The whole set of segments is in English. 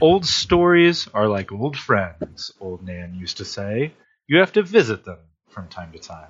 Old stories are like old friends, old Nan used to say. You have to visit them from time to time.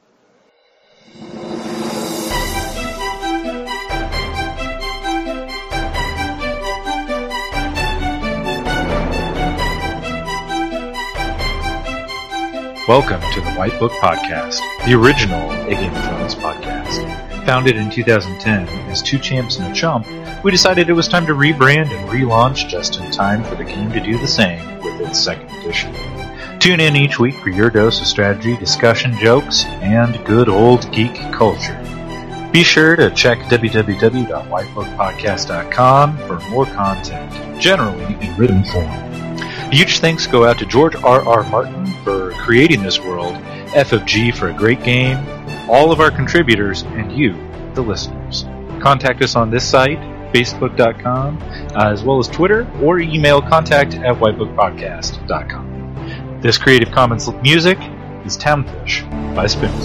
Welcome to the White Book Podcast, the original A Game of Thrones podcast. Founded in 2010 as two champs and a chump, we decided it was time to rebrand and relaunch just in time for the game to do the same with its second edition. Tune in each week for your dose of strategy, discussion, jokes, and good old geek culture. Be sure to check www.whitebookpodcast.com for more content, generally in written form. Huge thanks go out to George R.R. Martin for creating this world, F of G for a great game, all of our contributors, and you, the listeners. Contact us on this site, facebook.com, as well as Twitter, or email contact@whitebookpodcast.com. This Creative Commons music is Townfish by Spins.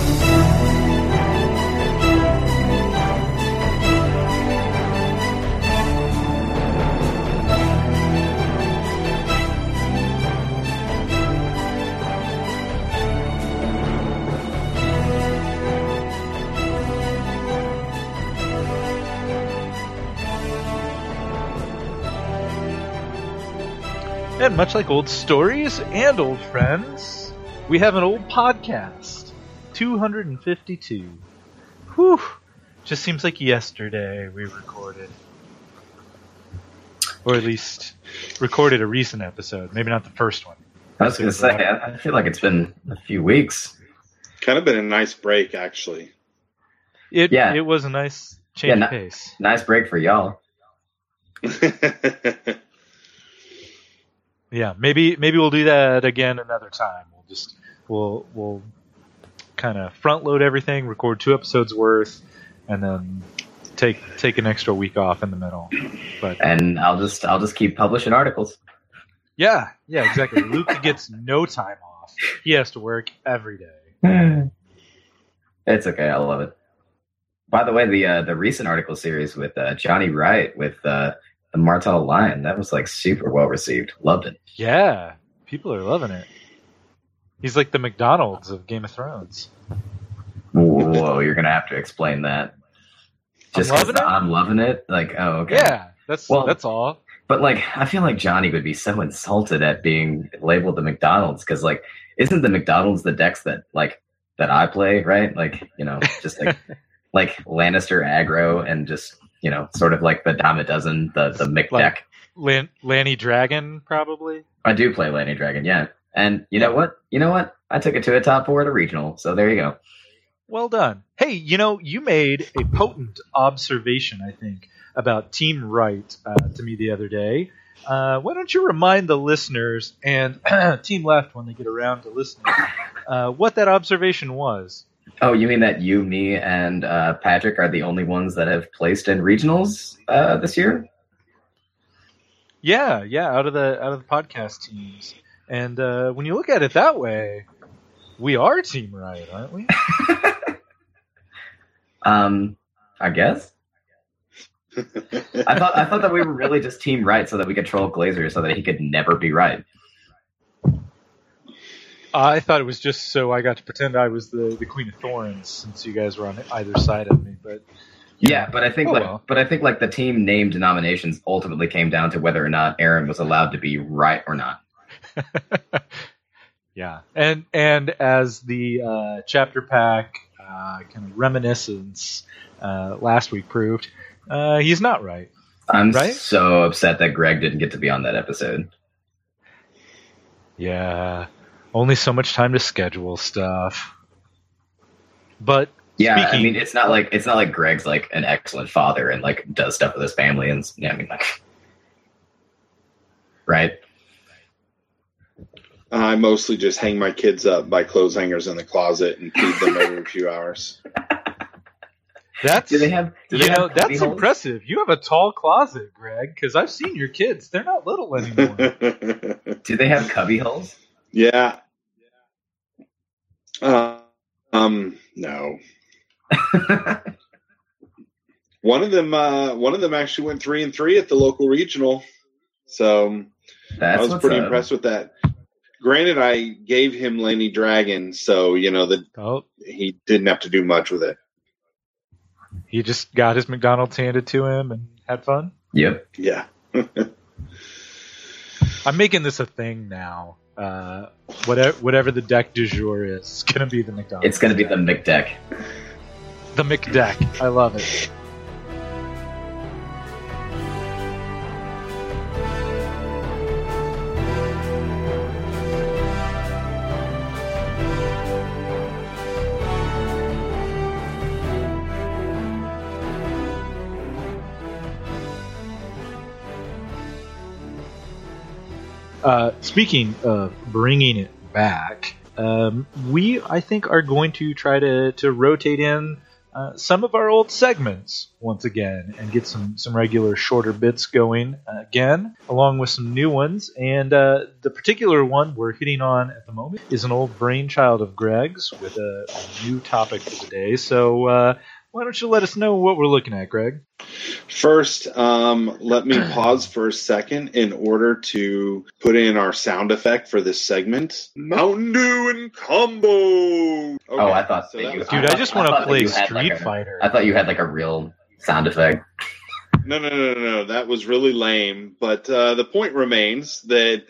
And much like old stories and old friends, we have an old podcast. 252. Whew. Just seems like yesterday we recorded. Or at least recorded a recent episode. Maybe not the first one. I was going to say, I feel like it's been a few weeks. Kind of been a nice break, actually. It was a nice change of pace. Nice break for y'all. Yeah, maybe we'll do that again another time. We'll kind of front load everything, record 2 episodes worth, and then take an extra week off in the middle. And I'll just keep publishing articles. Yeah, exactly. Luke gets no time off. He has to work every day. It's okay. I love it. By the way, the recent article series with Johnny Wright with the Martell Lion, that was like super well received. Loved it. Yeah, people are loving it. He's like the McDonald's of Game of Thrones. Whoa, you're gonna have to explain that. Just I'm loving it. Like, oh, okay. Yeah, that's all. But like, I feel like Johnny would be so insulted at being labeled the McDonald's because, like, isn't the McDonald's the decks that I play, right? Like, you know, just like like Lannister aggro and just, you know, sort of like the dime a dozen, the Mick deck. Lanny Dragon, probably? I do play Lanny Dragon, yeah. And you know what? I took it to a top 4 at a regional, so there you go. Well done. Hey, you made a potent observation, I think, about Team Right to me the other day. Why don't you remind the listeners and Team Left, when they get around to listening, what that observation was? Oh, you mean that you, me, and Patrick are the only ones that have placed in regionals this year? Yeah, out of the podcast teams. And when you look at it that way, we are Team Right, aren't we? I guess. I thought that we were really just Team Right so that we could troll Glazer so that he could never be right. I thought it was just so I got to pretend I was the Queen of Thorns since you guys were on either side of me. But yeah, but I think the team name denominations ultimately came down to whether or not Aaron was allowed to be right or not. Yeah, and as the chapter pack kind of reminiscence last week proved, he's not right. I'm right? so upset that Greg didn't get to be on that episode. Yeah. Only so much time to schedule stuff. But yeah, I mean, it's not like Greg's like an excellent father and like does stuff with his family and yeah, I mean, like, right? I mostly just hang my kids up by clothes hangers in the closet and feed them every few hours. That's that's impressive. You have a tall closet, Greg, because I've seen your kids. They're not little anymore. Do they have cubby holes? Yeah. No. One of them actually went 3-3 at the local regional. So That's I was what's pretty up. impressed with that. Granted, I gave him Laney Dragon, so he didn't have to do much with it. He just got his McDonald's handed to him and had fun. Yep. Yeah. I'm making this a thing now. Whatever the deck du jour is, it's gonna be the McDonald's. It's going to be the McDeck. The McDeck. I love it. Speaking of bringing it back, we, I think, are going to try to rotate in some of our old segments once again and get some regular shorter bits going again, along with some new ones. And the particular one we're hitting on at the moment is an old brainchild of Greg's with a new topic for the day. So why don't you let us know what we're looking at, Greg? First, let me pause for a second in order to put in our sound effect for this segment. Mountain Dew and Combo! Okay, Oh, I thought so that that you... was- Dude, I just want to thought that play you had, Street Fighter. I thought you had like a real sound effect. No. That was really lame. But the point remains that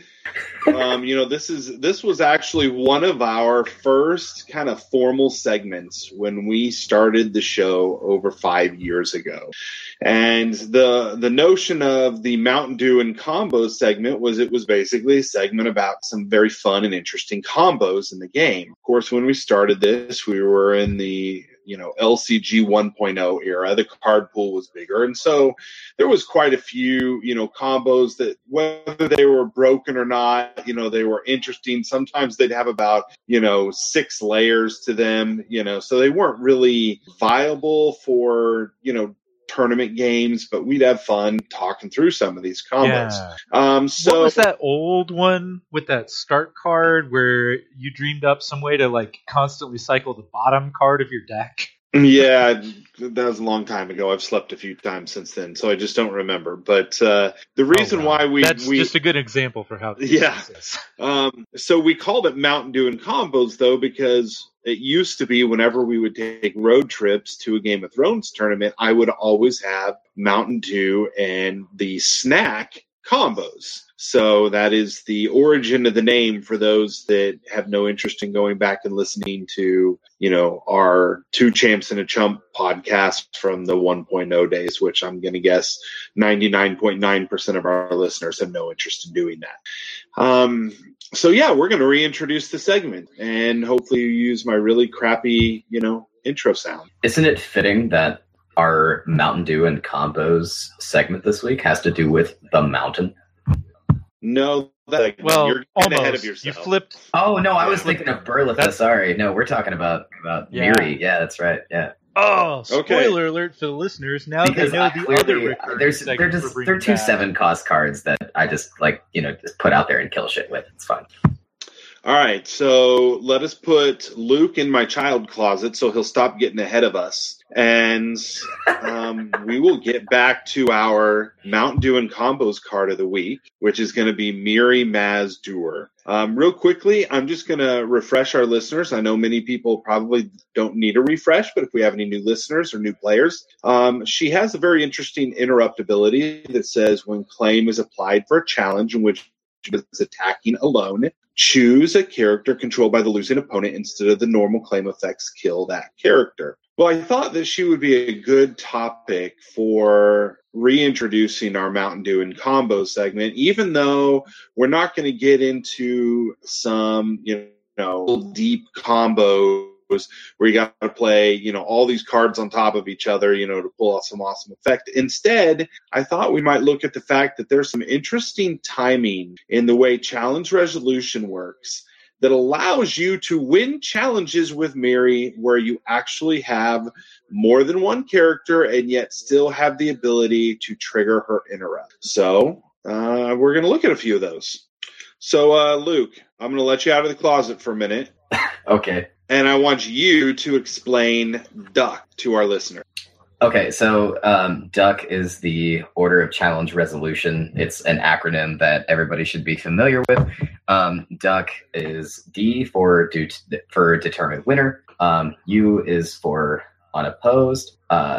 this was actually one of our first kind of formal segments when we started the show over 5 years ago. And the notion of the Mountain Dew and Combo segment was it was basically a segment about some very fun and interesting combos in the game. Of course, when we started this, we were in the LCG 1.0 era. The card pool was bigger. And so there was quite a few, combos that whether they were broken or not, they were interesting. Sometimes they'd have about, 6 layers to them, so they weren't really viable for, tournament games, but we'd have fun talking through some of these combos. Yeah. So what was that old one with that start card where you dreamed up some way to constantly cycle the bottom card of your deck? Yeah, that was a long time ago. I've slept a few times since then, so I just don't remember. But the reason why that's just a good example for how this is. So we called it Mountain Dew and Combos, though, because it used to be whenever we would take road trips to a Game of Thrones tournament, I would always have Mountain Dew and the snack combos. So that is the origin of the name for those that have no interest in going back and listening to, our Two Champs and a Chump podcast from the 1.0 days, which I'm going to guess 99.9% of our listeners have no interest in doing that. So yeah, we're going to reintroduce the segment and hopefully you use my really crappy, intro sound. Isn't it fitting that our Mountain Dew and Combos segment this week has to do with the mountain? No, you're getting almost. ahead of yourself. You flipped. Oh, no, I was thinking of Berlitha. Sorry. No, we're talking about Miri. Yeah, that's right. Yeah. Oh, spoiler Okay. alert for the listeners. Now Because they know the other recurring segment they're we're bringing two back. 7-cost cards that I just just put out there and kill shit with. It's fun. All right, so let us put Luke in my child closet so he'll stop getting ahead of us. And we will get back to our Mountain Dew and Combos card of the week, which is going to be Miri Maz Doer. Real quickly, I'm just going to refresh our listeners. I know many people probably don't need a refresh, but if we have any new listeners or new players, she has a very interesting interrupt ability that says when claim is applied for a challenge in which is attacking alone, choose a character controlled by the losing opponent instead of the normal claim effects kill that character. Well, I thought that she would be a good topic for reintroducing our Mountain Dew and Combo segment, even though we're not going to get into some, deep combos where you got to play, all these cards on top of each other, to pull off some awesome effect. Instead, I thought we might look at the fact that there's some interesting timing in the way challenge resolution works that allows you to win challenges with Miri where you actually have more than one character and yet still have the ability to trigger her interrupt. So we're going to look at a few of those. So, Luke, I'm going to let you out of the closet for a minute. Okay. And I want you to explain duck to our listener. Okay, so DUCK is the Order of Challenge Resolution. It's an acronym that everybody should be familiar with. DUCK is D for determined winner. U is for unopposed.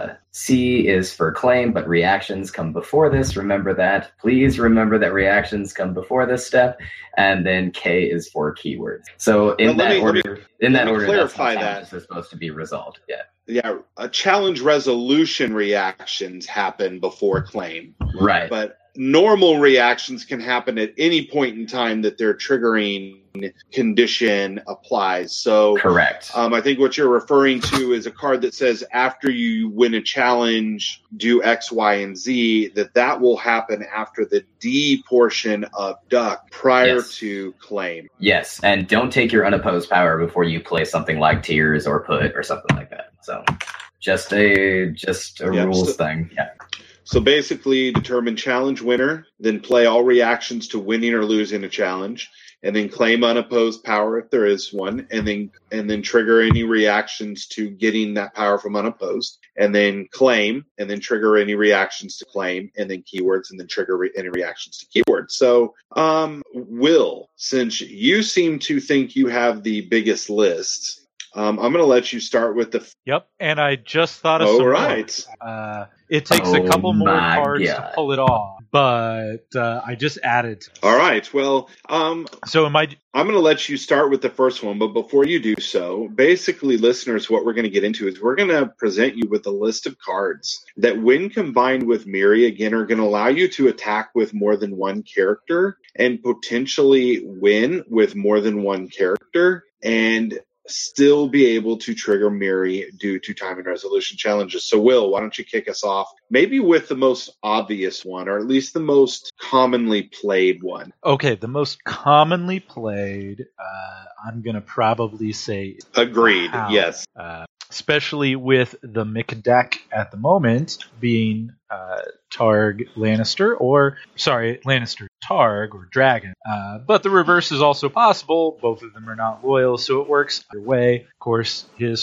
C is for claim, but reactions come before this. Remember that. Please remember that reactions come before this step. And then K is for keywords. So in that order, clarify that's how is supposed to be resolved. Yeah. Yeah, challenge resolution reactions happen before claim. Right. But normal reactions can happen at any point in time that their triggering condition applies. So correct. I think what you're referring to is a card that says after you win a challenge, do X, Y, and Z, that will happen after the D portion of DUCK prior to claim. Yes, and don't take your unopposed power before you play something like Tears or Put or something like that. So just a rules thing. Yeah. So basically determine challenge winner, then play all reactions to winning or losing a challenge, and then claim unopposed power if there is one, and then trigger any reactions to getting that power from unopposed, and then claim, and then trigger any reactions to claim, and then keywords, and then trigger any reactions to keywords. So, Will, since you seem to think you have the biggest list, I'm going to let you start with the... Yep, and I just thought of some right. more. It takes a couple more cards to pull it off, but I just added. All right, well... so am I... I'm going to let you start with the first one, but before you do so, basically, listeners, what we're going to get into is we're going to present you with a list of cards that, when combined with Miri, again, are going to allow you to attack with more than one character and potentially win with more than one character, and still be able to trigger Miri due to time and resolution challenges. So, Will, why don't you kick us off maybe with the most obvious one, or at least the most commonly played one? Okay, the most commonly played, I'm going to probably say... Agreed, yes. Especially with the Mick deck at the moment being Targ Lannister, Lannister Targ or Dragon. But the reverse is also possible. Both of them are not loyal, so it works either way. Of course, his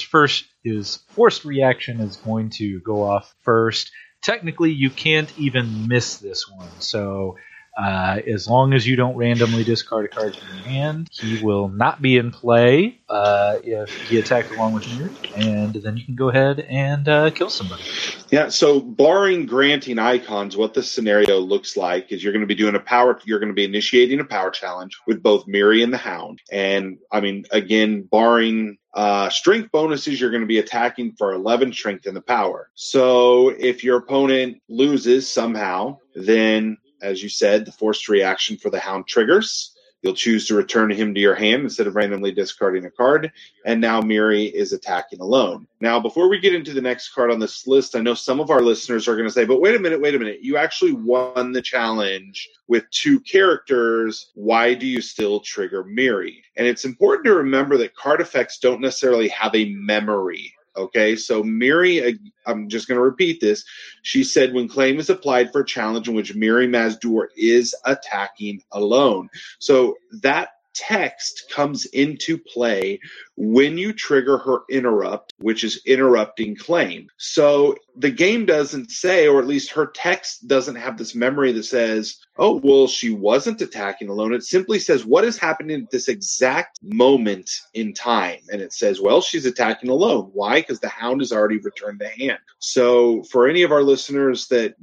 forced reaction is going to go off first. Technically, you can't even miss this one, so as long as you don't randomly discard a card from your hand, he will not be in play if he attacked along with you, and then you can go ahead and kill somebody. Yeah, so barring granting icons, what this scenario looks like is you're going to be initiating a power challenge with both Miri and the Hound. And, I mean, again, barring strength bonuses, you're going to be attacking for 11 strength in the power. So if your opponent loses somehow, then, as you said, the forced reaction for the Hound triggers. You'll choose to return him to your hand instead of randomly discarding a card. And now Miri is attacking alone. Now, before we get into the next card on this list, I know some of our listeners are going to say, but wait a minute. You actually won the challenge with two characters. Why do you still trigger Miri? And it's important to remember that card effects don't necessarily have a memory. Okay, so Miri, I'm just going to repeat this. She said when claim is applied for a challenge in which Miri Mazdur is attacking alone. So that text comes into play when you trigger her interrupt, which is interrupting claim. So the game doesn't say, or at least her text doesn't have this memory that says, oh, well, she wasn't attacking alone. It simply says what is happening at this exact moment in time. And it says, well, she's attacking alone. Why? Because the Hound has already returned to hand. So for any of our listeners that,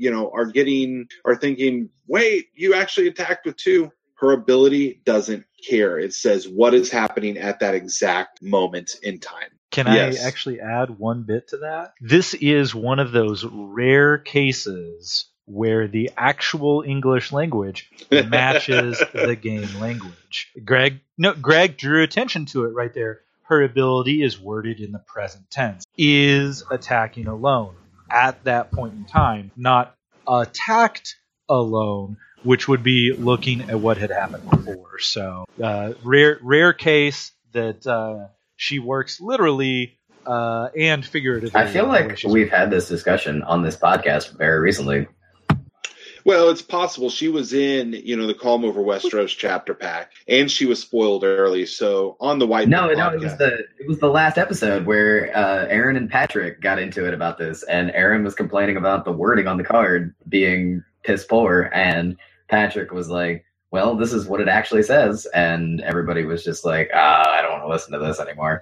are thinking, wait, you actually attacked with two, her ability doesn't care. It says what is happening at that exact moment in time. Can I actually add one bit to that? This is one of those rare cases where the actual English language matches the game language. Greg drew attention to it right there. Her ability is worded in the present tense. Is attacking alone at that point in time, not attacked alone, which would be looking at what had happened before. So, rare case that she works literally and figuratively. I feel like we've had this discussion on this podcast very recently. Well, it's possible she was in, the Calm Over Westeros chapter pack, and she was spoiled early. So on the White No, Book no, podcast, it was the last episode where Aaron and Patrick got into it about this, and Aaron was complaining about the wording on the card being piss poor, and Patrick was like, "Well, this is what it actually says," and everybody was just like, "I don't want to listen to this anymore."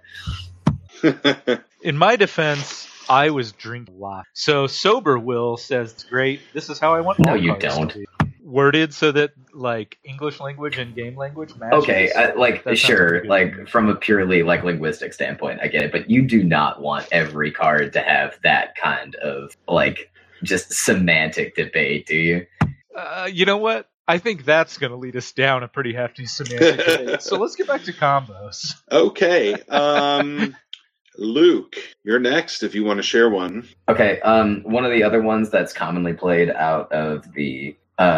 In my defense, I was drinking a lot. So sober Will says, "Great, this is how I want." No, all you cards don't. to be worded so that like English language and game language match. Okay, That sure, sounds like from a purely like linguistic standpoint, I get it, but you do not want every card to have that kind of like just semantic debate, do you? You know what? I think that's going to lead us down a pretty hefty semantic debate. So let's get back to combos. Okay. Luke, you're next if you want to share one. Okay, one of the other ones that's commonly played out of the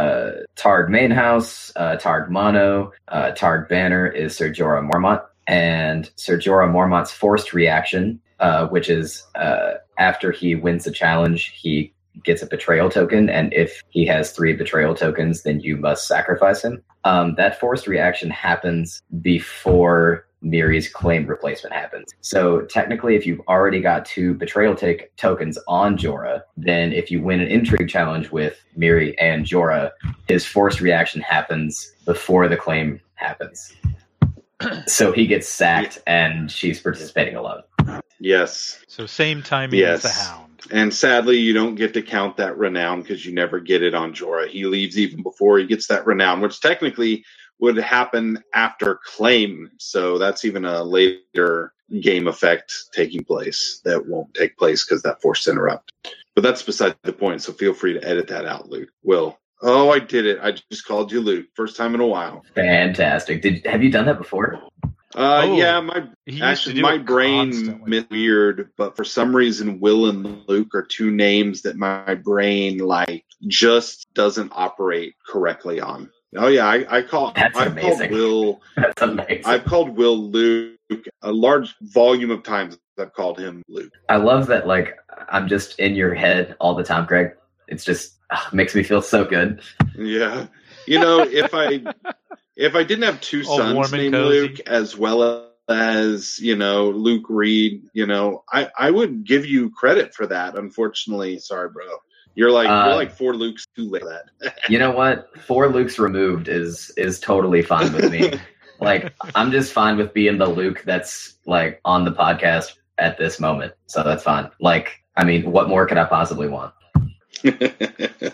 Targ main house, Targ mono, Targ banner is Ser Jorah Mormont, and Ser Jorah Mormont's forced reaction, which is after he wins the challenge, he gets a betrayal token, and if he has 3 betrayal tokens, then you must sacrifice him. That forced reaction happens before Miri's claim replacement happens. So technically, if you've already got 2 betrayal tokens on Jorah, then if you win an intrigue challenge with Miri and Jorah, his forced reaction happens before the claim happens. So he gets sacked and she's participating alone. Yes. So same timing as the Hound. And sadly, you don't get to count that renown because you never get it on Jorah. He leaves even before he gets that renown, which technically would happen after claim. So that's even a later game effect taking place that won't take place because that forced interrupt. But that's beside the point. So feel free to edit that out, Luke. Will. Oh, I did it. I just called you Luke. First time in a while. Fantastic. Have you done that before? Yeah, my brain meant weird, but for some reason, Will and Luke are 2 names that my brain just doesn't operate correctly on. Oh yeah, I've called Will. That's amazing. I've called Will Luke a large volume of times. I've called him Luke. I love that. I'm just in your head all the time, Greg. It's just makes me feel so good. Yeah, if I didn't have 2 sons named Luke, as well as Luke Reed, I would give you credit for that. Unfortunately, sorry, bro. You're like 4 Lukes too late for that. You know what? 4 Lukes removed is totally fine with me. I'm just fine with being the Luke that's on the podcast at this moment. So that's fine. What more could I possibly want? A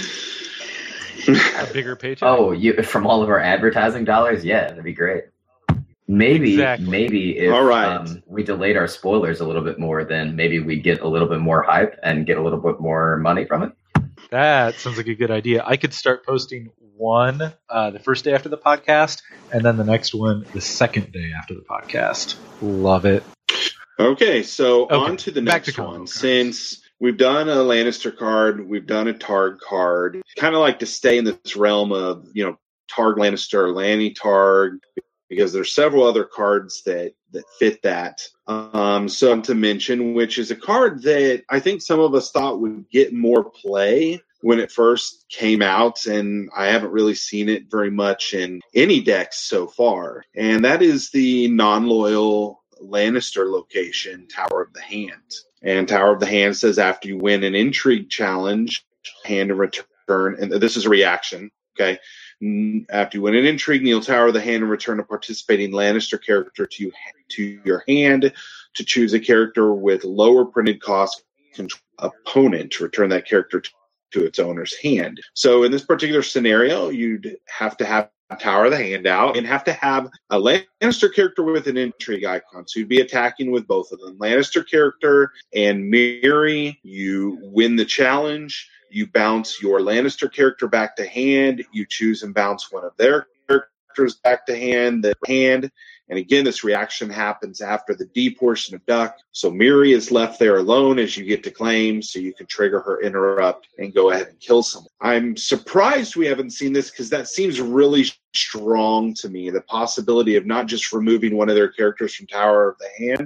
bigger paycheck? Oh, from all of our advertising dollars? Yeah, that'd be great. Maybe if all right. We delayed our spoilers a little bit more, then maybe we get a little bit more hype and get a little bit more money from it. That sounds like a good idea. I could start posting one the first day after the podcast, and then the next one the second day after the podcast. Love it. Okay, so on to the next one. Since we've done a Lannister card, we've done a Targ card, kind of like to stay in this realm of, Targ Lannister, Lanny Targ, because there's several other cards that fit that. So to mention, which is a card that I think some of us thought would get more play when it first came out, and I haven't really seen it very much in any decks so far. And that is the non-loyal Lannister location, Tower of the Hand. And Tower of the Hand says after you win an intrigue challenge, hand and return, and this is a reaction, okay? After you win an intrigue, kneel Tower of the Hand and return a participating Lannister character to your hand to choose a character with lower printed cost opponent to return that character to its owner's hand. So in this particular scenario, you'd have to have Tower of the Hand out and have to have a Lannister character with an intrigue icon. So you'd be attacking with both of them. Lannister character and Miri, you win the challenge. You bounce your Lannister character back to hand. You choose and bounce one of their characters back to hand. And again, this reaction happens after the D portion of Duck. So Miri is left there alone as you get to claim, so you can trigger her interrupt and go ahead and kill someone. I'm surprised we haven't seen this because that seems really strong to me. The possibility of not just removing one of their characters from Tower of the Hand,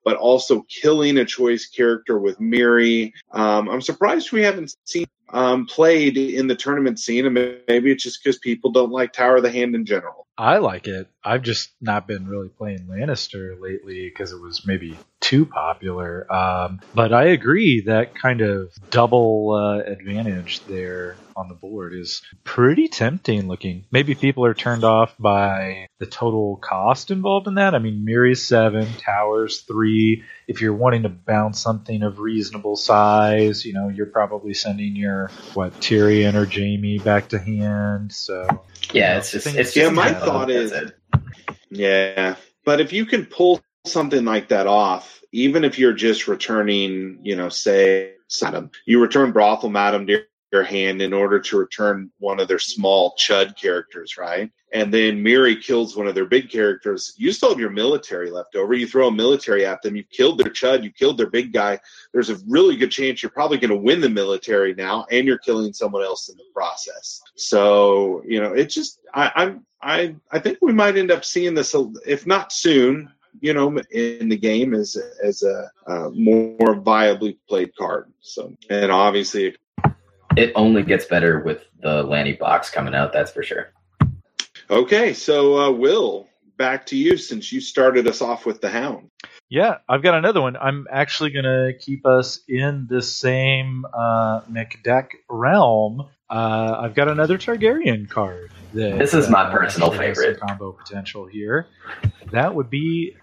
but also killing a choice character with Miri. I'm surprised we haven't seen played in the tournament scene, and maybe it's just because people don't like Tower of the Hand in general. I like it. I've just not been really playing Lannister lately because it was maybe too popular. But I agree that kind of double advantage there on the board is pretty tempting looking. Maybe people are turned off by the total cost involved in that. I mean, Miri's 7, Towers 3. If you're wanting to bounce something of reasonable size, you're probably sending your Tyrion or Jaime back to hand. So yeah, it's just my thought is, yeah, but if you can pull something like that off, even if you're just returning, say, Saddam, you return Brothel Madam to your hand in order to return one of their small chud characters, right? And then Miri kills one of their big characters. You still have your military left over. You throw a military at them. You killed their chud. You killed their big guy. There's a really good chance you're probably going to win the military now, and you're killing someone else in the process. So, it's just I think we might end up seeing this, if not soon, in the game as a more viably played card. So, and obviously, it only gets better with the Lanny box coming out. That's for sure. Okay, so Will, back to you since you started us off with the Hound. Yeah, I've got another one. I'm actually going to keep us in the same McDeck realm. I've got another Targaryen card. This is my personal favorite. Combo potential here. That would be...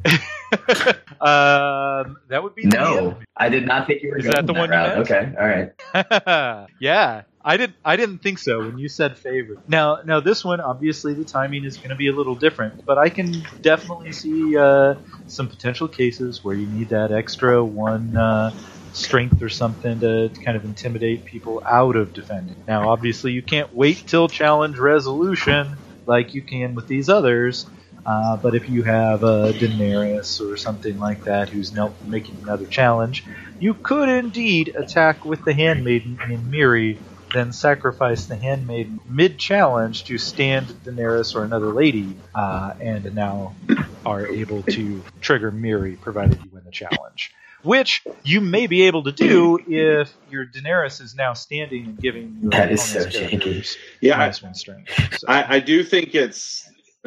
that would be... No, I did not think you were going that the that one route. You meant? Okay, all right. Yeah, I didn't think so when you said favorite. Now this one, obviously the timing is going to be a little different, but I can definitely see some potential cases where you need that extra one strength or something to kind of intimidate people out of defending. Now, obviously, you can't wait till challenge resolution like you can with these others, but if you have a Daenerys or something like that who's making another challenge, you could indeed attack with the Handmaiden in Miri, then sacrifice the Handmaiden mid-challenge to stand Daenerys or another lady, and now are able to trigger Miri, provided you win the challenge. Which you may be able to do if your Daenerys is now standing and giving your that is so janky. minus one strength. So. I do think it's...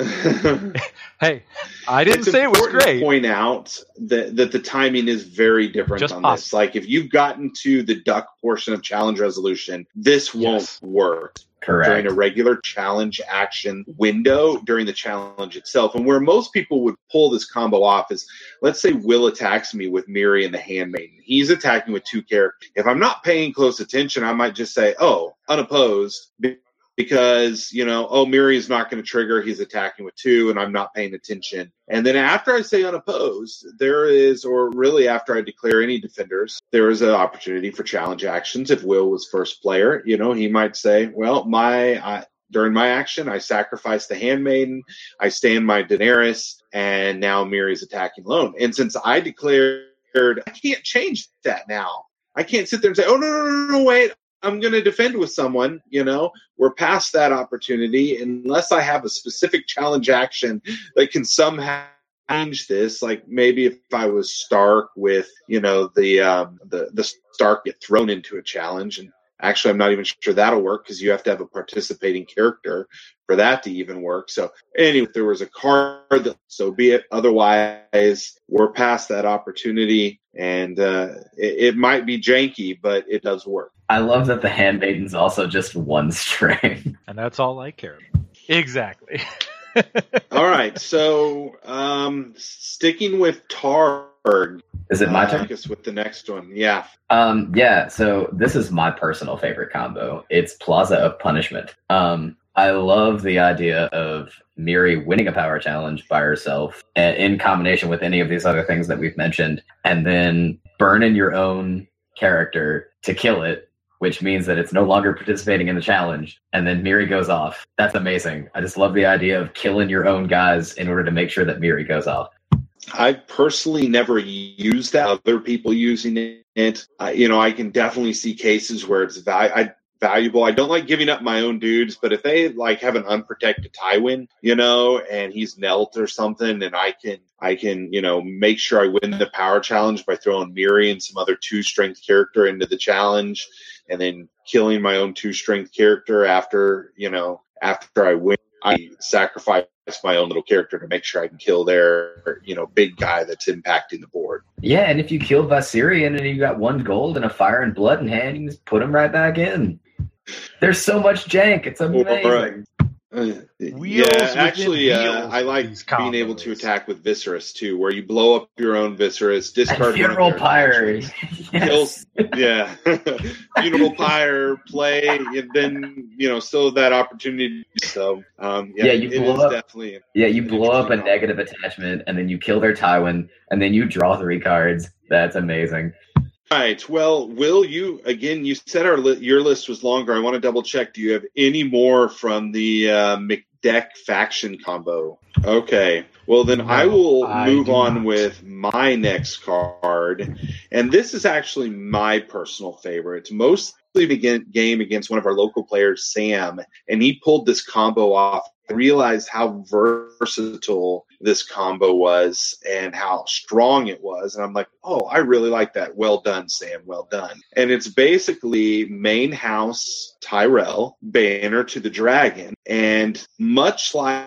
Hey, I didn't say it was great. To point out that the timing is very different Just on possible. this. Like, if you've gotten to the duck portion of challenge resolution, this won't work. Correct. During a regular challenge action window during the challenge itself. And where most people would pull this combo off is, let's say Will attacks me with Miri and the Handmaiden. He's attacking with 2 characters. If I'm not paying close attention, I might just say, unopposed, because, Miri is not going to trigger. He's attacking with 2, and I'm not paying attention. And then after I say unopposed, there is, or really after I declare any defenders, there is an opportunity for challenge actions. If Will was first player, he might say, well, during my action, I sacrifice the Handmaiden, I stand my Daenerys, and now Miri's attacking alone. And since I declared, I can't change that now. I can't sit there and say, oh, no, wait. I'm going to defend with someone, we're past that opportunity unless I have a specific challenge action that can somehow change this. Like maybe if I was Stark with, the Stark get thrown into a challenge, and actually I'm not even sure that'll work because you have to have a participating character for that to even work. So anyway, if there was a card, so be it. Otherwise, we're past that opportunity, and it might be janky, but it does work. I love that the Handmaiden's also just 1 string. And that's all I care about. Exactly. All right, so sticking with Targ. Is it my turn? I guess with the next one, yeah. So this is my personal favorite combo. It's Plaza of Punishment. I love the idea of Miri winning a power challenge by herself in combination with any of these other things that we've mentioned, and then burning your own character to kill it, which means that it's no longer participating in the challenge, and then Miri goes off. That's amazing. I just love the idea of killing your own guys in order to make sure that Miri goes off. I've personally never used that. Other people using it. I can definitely see cases where it's valuable. I don't like giving up my own dudes, but if they like have an unprotected Tywin, and he's knelt or something, and I can, make sure I win the power challenge by throwing Miri and some other 2-strength character into the challenge, and then killing my own 2-strength character after I win. I sacrifice my own little character to make sure I can kill their, big guy that's impacting the board. Yeah, and if you kill Viserion and you got 1 gold and a fire and blood in hand, you just put him right back in. There's so much jank. It's amazing. I like being able to attack with Viserys too, where you blow up your own Viserys, discard Funeral Pyre. Yes. Funeral Pyre, play, and then still that opportunity. So you blow up a negative attachment, and then you kill their Tywin, and then you draw 3 cards. That's amazing. Right. Well, Will, you said your list was longer. I want to double check. Do you have any more from the McDeck faction combo? Okay. Well, then I will move on with my next card. And this is actually my personal favorite. It's mostly the game against one of our local players, Sam, and he pulled this combo off. I realized how versatile this combo was and how strong it was. And I'm like, oh, I really like that. Well done, Sam. Well done. And it's basically main house Tyrell, banner to the dragon. And much like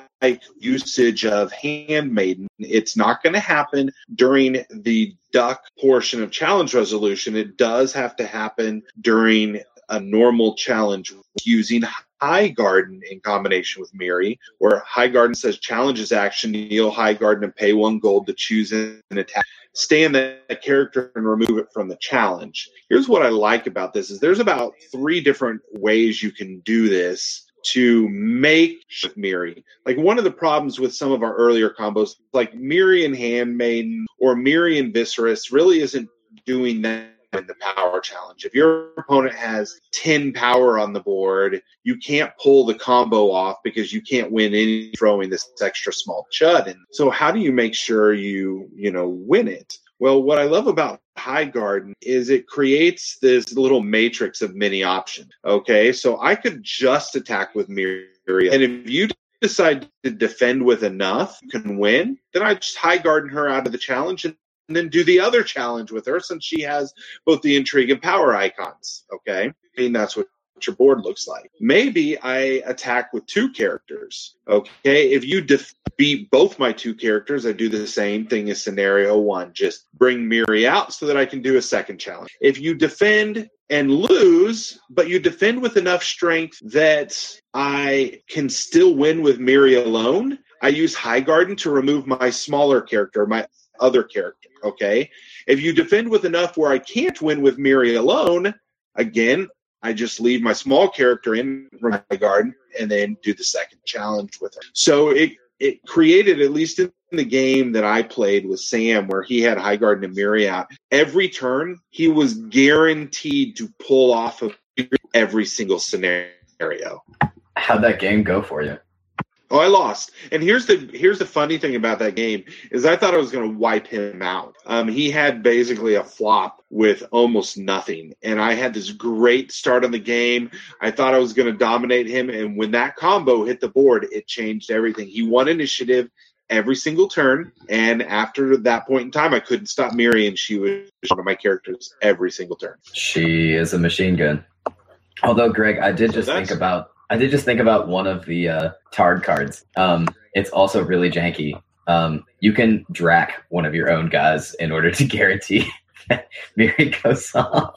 usage of Handmaiden, it's not going to happen during the duck portion of challenge resolution. It does have to happen during a normal challenge using Highgarden in combination with Miri, where Highgarden says challenges action, kneel Highgarden and pay 1 gold to choose an attack. Stay in that character and remove it from the challenge. Here's what I like about this is there's about 3 different ways you can do this to make Miri. Like one of the problems with some of our earlier combos, like Miri and Handmaiden or Miri and Viserys really isn't doing that in the power challenge. If your opponent has 10 power on the board, you can't pull the combo off because you can't win any throwing this extra small chud. And so how do you make sure you win it? Well, what I love about Highgarden is it creates this little matrix of many options. Okay, so I could just attack with Miri, and if you decide to defend with enough, you can win, then I just Highgarden her out of the challenge and then do the other challenge with her since she has both the intrigue and power icons. Okay, I mean, that's what your board looks like. Maybe I attack with 2 characters. Okay, if you beat both my 2 characters, I do the same thing as scenario 1. Just bring Miri out so that I can do a second challenge. If you defend and lose, but you defend with enough strength that I can still win with Miri alone, I use Highgarden to remove my smaller character, my other character. Okay, if you defend with enough where I can't win with Miri alone, again, I just leave my small character in my garden and then do the second challenge with her. So it created, at least in the game that I played with Sam, where he had Highgarden and Miri out, every turn he was guaranteed to pull off of every single scenario. How'd that game go for you? Oh, I lost. And here's the funny thing about that game is I thought I was going to wipe him out. He had basically a flop with almost nothing. And I had this great start on the game. I thought I was going to dominate him. And when that combo hit the board, it changed everything. He won initiative every single turn. And after that point in time, I couldn't stop Miri, and she was one of my characters every single turn. She is a machine gun. Although, Greg, I did just think about one of the Tard cards. It's also really janky. You can drac one of your own guys in order to guarantee that Miri goes off.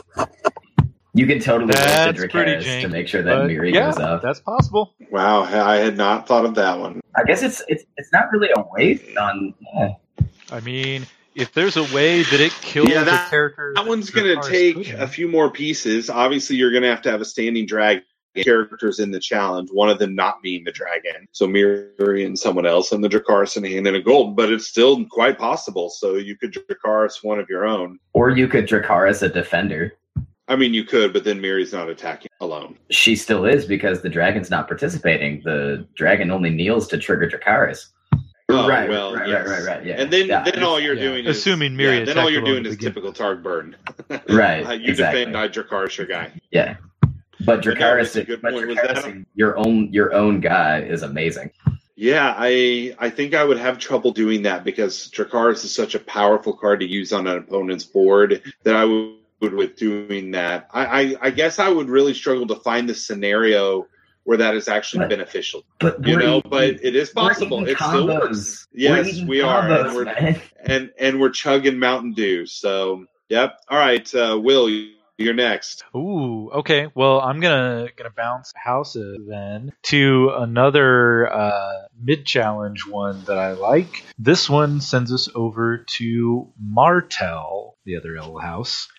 You can totally roast the Dracarys to make sure that Miri goes off. That's possible. Wow, I had not thought of that one. I guess it's not really a waste on. I mean, if there's a way that it kills the characters, that one's going to take a few more pieces. Obviously, you're going to have a standing dragon characters in the challenge, one of them not being the dragon. So Miri and someone else, and the Dracarys in a hand and a gold, but it's still quite possible. So you could Dracarys one of your own. Or you could Dracarys a defender. I mean, you could, but then Miri's not attacking alone. She still is because the dragon's not participating. The dragon only kneels to trigger Dracarys. Right. Yeah. And then all you're doing is assuming Miri. Then all you're doing is typical Targ burn. Right. You defend, I Dracarys your guy. Yeah. But That's a good point. Was that your own guy is amazing. Yeah, I think I would have trouble doing that because Dracarys is such a powerful card to use on an opponent's board that I would with doing that. I guess I would really struggle to find the scenario where that is actually beneficial. But it is possible. It still works. Yes, we are. And we're chugging Mountain Dew. So, yep. All right, Will, you're next. Ooh, okay. Well, I'm gonna bounce houses then to another mid-challenge one that I like. This one sends us over to Martell, the other L house.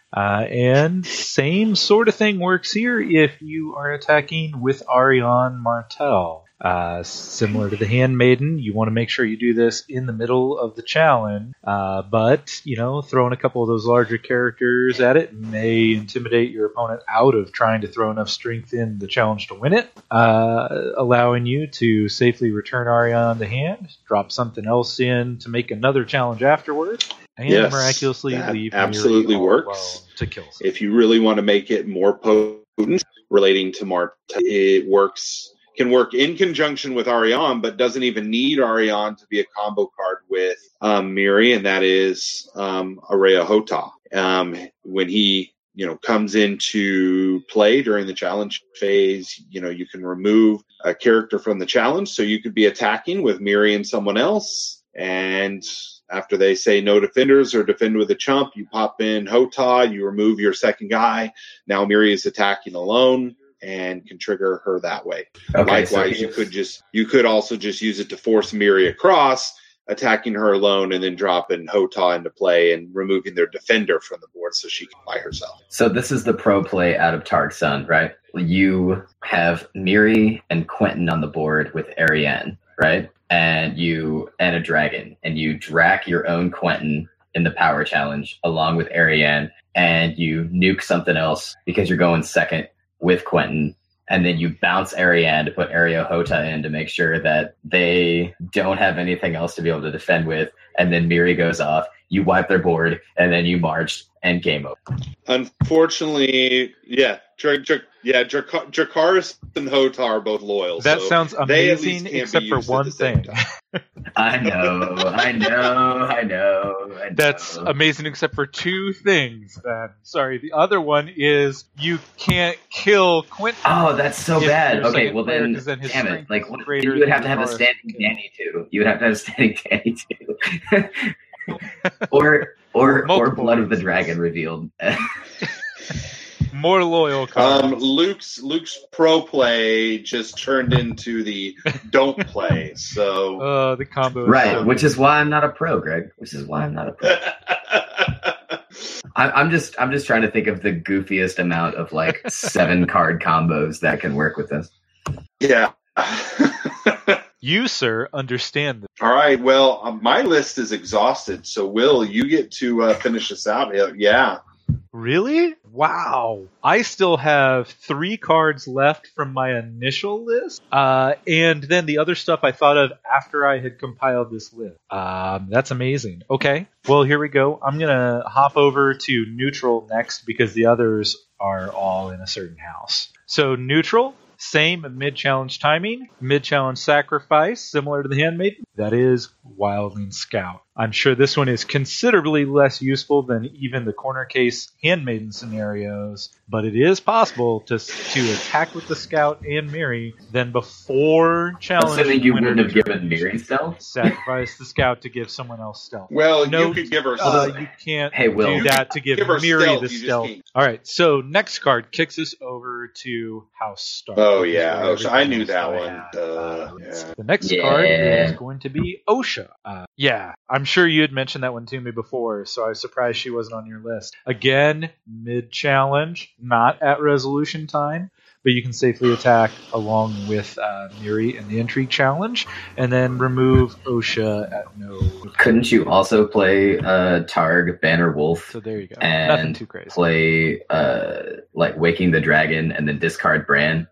And same sort of thing works here if you are attacking with Ariane Martell. Similar to the Handmaiden, you want to make sure you do this in the middle of the challenge, but, throwing a couple of those larger characters at it may intimidate your opponent out of trying to throw enough strength in the challenge to win it, allowing you to safely return Ariane to hand, drop something else in to make another challenge afterward, and miraculously leave absolutely works to kill someone. If you really want to make it more potent relating to Martell, it can work in conjunction with Ariane, but doesn't even need Ariane to be a combo card with Miri, and that is Araya Hota. When he comes into play during the challenge phase, you can remove a character from the challenge, so you could be attacking with Miri and someone else, and after they say no defenders or defend with a chump, you pop in Hota, you remove your second guy. Now Miri is attacking alone and can trigger her that way. Okay, likewise, you could also just use it to force Miri across, attacking her alone, and then dropping Hota into play and removing their defender from the board so she can by herself. So this is the pro play out of Targ Sun, right? You have Miri and Quentin on the board with Ariane, right? And a dragon, and you drac your own Quentin in the power challenge along with Ariane, and you nuke something else because you're going second with Quentin, and then you bounce Ariane to put Araya Hota in to make sure that they don't have anything else to be able to defend with, and then Miri goes off, you wipe their board, and then you march, and game over. Unfortunately, Dracarys and Hota are both loyal. That sounds amazing, except for one thing. I know. That's amazing, except for two things. Then, sorry, the other one is you can't kill Quentin. Oh, that's so bad. Okay, well then damn it. Like, you would have to have a standing Danny too. You would have to have a standing Danny too. or Blood of the Dragon revealed. More loyal cards. Luke's pro play just turned into the don't play. So the combo, right? Which is why I'm not a pro, Greg. Which is why I'm not a pro. I'm just trying to think of the goofiest amount of 7 card combos that can work with this. Yeah. You, sir, understand this. All right. Well, my list is exhausted. So, Will, you get to finish this out. Yeah. Really? Wow. I still have 3 cards left from my initial list. And then the other stuff I thought of after I had compiled this list. That's amazing. Okay. Well, here we go. I'm going to hop over to neutral next because the others are all in a certain house. So neutral. Same mid-challenge timing, mid-challenge sacrifice, similar to the Handmaiden. That is Wildling Scout. I'm sure this one is considerably less useful than even the corner case Handmaiden scenarios, but it is possible to attack with the Scout and Miri, then before challenge. So you wouldn't have given Miri stealth? Sacrifice the Scout to give someone else stealth. Well, you could give her stealth. You can't do that to give Miri the stealth. All right, so next card kicks us over to House Stark. Oh, yeah, Osha. I knew that one. The next card is going to be Osha. I'm sure you had mentioned that one to me before, so I was surprised she wasn't on your list. Again, mid-challenge, not at resolution time, but you can safely attack along with Miri in the Intrigue challenge, and then remove Osha at no... Couldn't you also play Targ, Banner Wolf? So there you go. And nothing too crazy. Play Waking the Dragon and then discard Bran?